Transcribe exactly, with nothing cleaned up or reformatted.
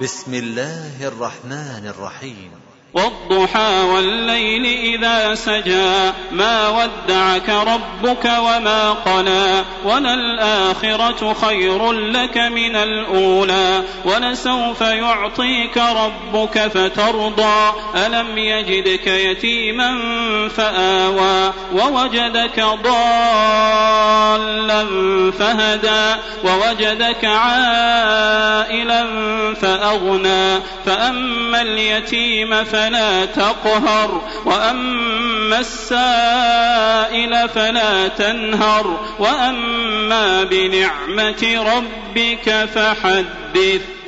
بسم الله الرحمن الرحيم. والضحى والليل إذا سجى ما ودعك ربك وما قلى وللآخرة خير لك من الأولى ولسوف يعطيك ربك فترضى ألم يجدك يتيما فآوى ووجدك ضالا فهدى ووجدك عائلا فأغنى فأما اليتيم فلا تقهر وأما السائل فلا تنهر وأما بنعمة ربك فحدث.